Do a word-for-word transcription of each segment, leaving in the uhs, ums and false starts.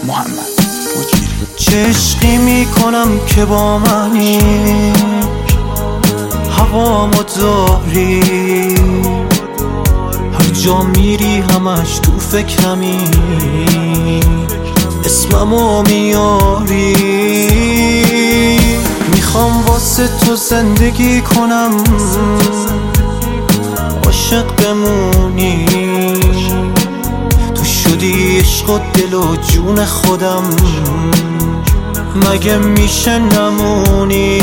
محمد. چه عشقی میکنم که با منی هوامو داری، هر جا میری همش تو فکرمی، اسممو میاری. میخوام واسه تو زندگی کنم، عاشق بمونی، تو شدی عشق و دل و جون خودم، مگه میشه نمونی؟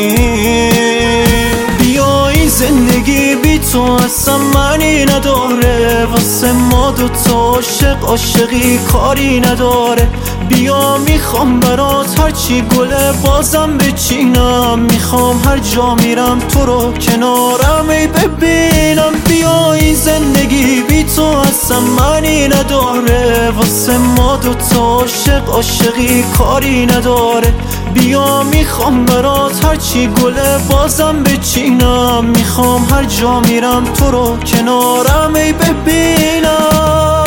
بیایی زندگی بی تو اصلا معنی نداره، واسه ما دوتا عاشق عاشقی کاری نداره. بیا میخوام برات هرچی گله بازم بچینم، میخوام هر جا میرم تو رو کنارم ای ببینم. بیایی زندگی بی تو اصلا معنی نداره، واسه ما دوتا عاشق عاشقی کاری نداره. بیا میخوام برات هرچی گله بازم بچینم، میخوام هر جا میرم تو رو کنارم ای ببینم.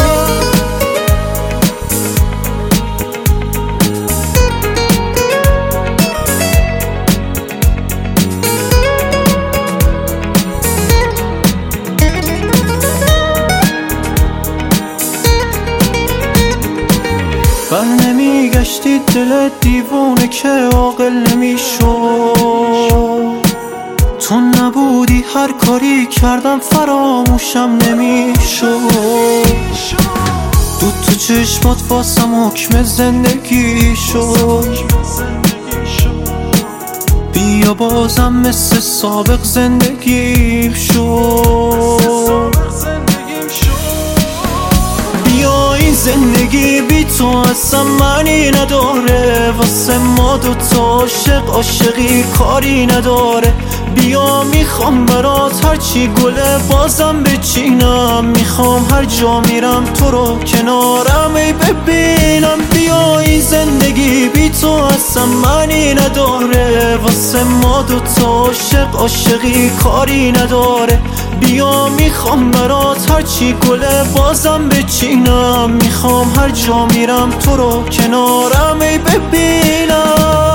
بر نمیگشتی دل دیوونه که عاقل نمیشد، تو نبودی هر کاری کردم فراموشم نمیشد. دو تو چشمات واسم حکم زندگی شد، بیا بازم مثل سابق زندگیم شد. بیایی زندگی بی تو اصلا معنی نداره، واسه ما دوتا عاشق عاشقی کاری نداره. بیا میخوام برات هرچی گله بازم بچینم، میخوام هر جا میرم تو رو کنارم ای ببینم. بیایی زندگی بی تو اصلا معنی نداره، واسه ما دوتا عاشق عاشقی کاری نداره. بیا میخوام برات هرچی گله بازم بچینم، میخوام هر جا میرم تو رو کنارم ای ببینم.